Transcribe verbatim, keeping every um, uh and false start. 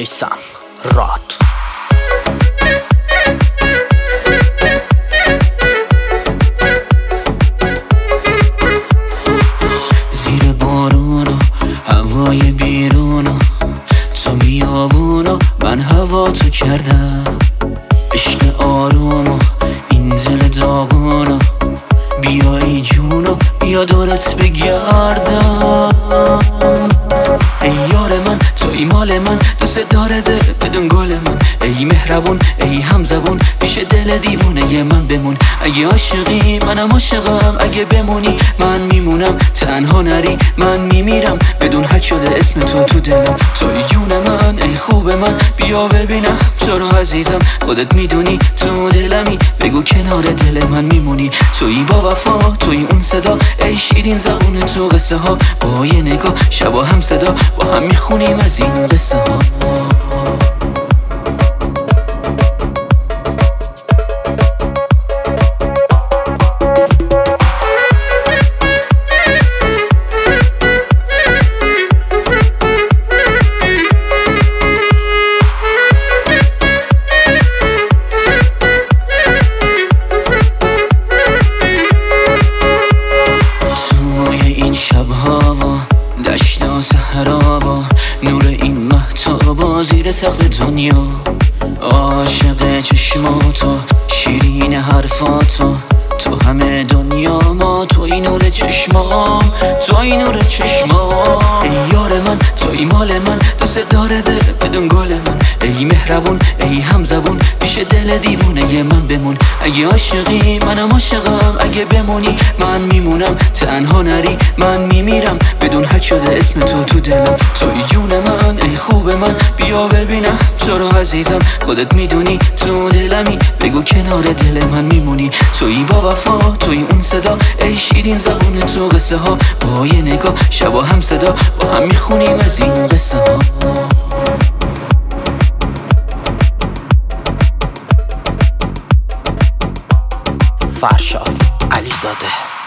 میسم راد. زیر بارون و هوای بیرون و تو بیابون و من هوا تو کردم، عشق آروم و این دل داغون و بیا ای جون و بیا دورت بگردم. ای یار من توی مال من، دوست داره دل بدون گل من. ای مهربون ای همزبون، پیش دل دیوونه من بمون. اگه عاشقی منم عاشقم، اگه بمونی من میمونم. تنها نری من میمیرم، بدون حد شده اسم تو تو دلم. توی جون من ای خوب من، بیا ببینم تو رو عزیزم. خودت میدونی تو دلمی، بگو کنار دل من میمونی. توی با وفا توی اون صدا، ای شیرین زبون تو قصه ها. با یه نگاه شبا هم صدا، با هم میخونیم از این قصه ها. شبها و دشت و صحرا و نور این مهتابا زیر سقف دنیا. عاشق چشماتو شیرین حرفاتو، تو همه دنیا ما توی نور چشمام، توی نور چشمام. ای یار من توی مال من، دوست داره دل بدون گل من. ای مهربون ای همزبون، پیش دل دیوونه من بمون. اگه عاشقی منم عاشقم، اگه بمونی من میمونم. تنها نری من میمیرم، بدون حد شده اسم تو تو دلم. توی جون من ای خوب من، بیا ببینم تو رو عزیزم. خودت میدونی تو دلمی، بگو کنار دل من میمونی. توی با وفا توی اون صدا، ای شیرین زبون تو قصه ها. با یه نگاه شبا هم صدا، با هم میخونیم از این قصه ها. فرشاد علیزاده.